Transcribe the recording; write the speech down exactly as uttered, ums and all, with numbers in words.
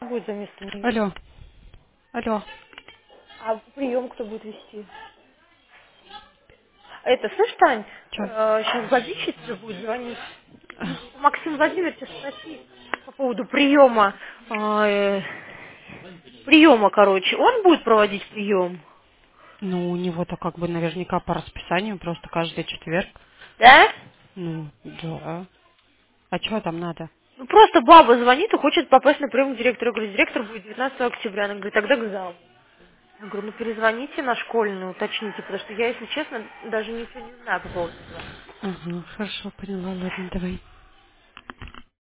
будет за место нее. Алло, алло. А прием кто будет вести? Это, слышь, Тань, Чё? сейчас Бабичец же будет звонить. У Максима Владимировича спроси по поводу приема. а, э, приема, короче. Он будет проводить прием? Ну, у него-то как бы наверняка по расписанию, просто каждый четверг. Да? Ну, да. А чего там надо? Ну просто баба звонит и хочет попасть на прием к директору. Я говорю, директор будет девятнадцатого октября. Она говорит, тогда к залу. Я говорю, ну перезвоните на школьную, уточните, потому что я, если честно, даже ничего не знаю по поводу этого. Ага, хорошо, поняла, ладно, давай.